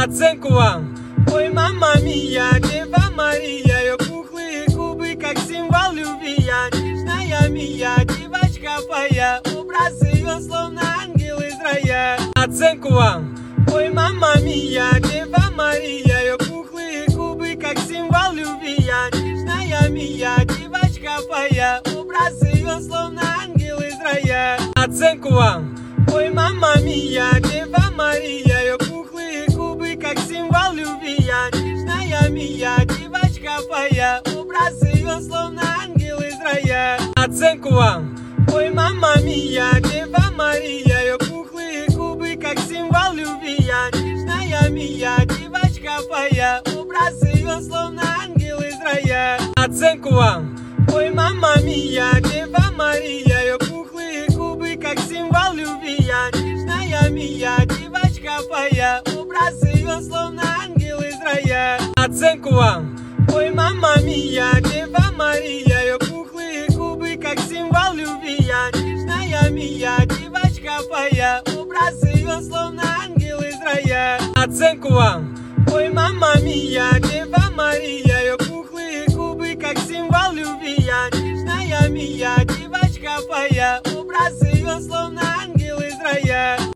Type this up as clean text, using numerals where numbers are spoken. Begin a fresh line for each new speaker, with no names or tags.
Оценку вам. Ой, мама мия, Дева Мария, ее пухлые губы, как символ любви. Я нежная мия, девочка моя, образ ее словно ангел из рая. Оценку вам. Ой, мама мия, Дева Мария, ее пухлые губы, как символ любви. Я нежная мия, девочка моя, образ ее словно ангел из рая. Оценку вам. Ой, мама мия, Дева Мария, ее пухлые губы, как символ любви. Я нежная мия, девочка моя, образ ее словно ангел из рая. Оценку вам. Ой, мама мия, Дева Мария, ее пухлые губы, как символ любви. Я нежная мия, девочка моя, образ ее словно ангел из рая. Оценку вам. Ой, мама мия, Дева Мария, ее пухлые губы, как символ любви. Я нежная мия, девочка моя, образ ее словно ангел из рая. Оценку вам. Ой, мама мия, Дева Мария, ее пухлые губы, как символ любви. Я нежная мия, девочка моя, образ ее словно ангел из рая. Оценку вам. Ой, мама мия, Дева Мария, ее пухлые губы, как символ любви. Я нежная мия, девочка моя, образ ее словно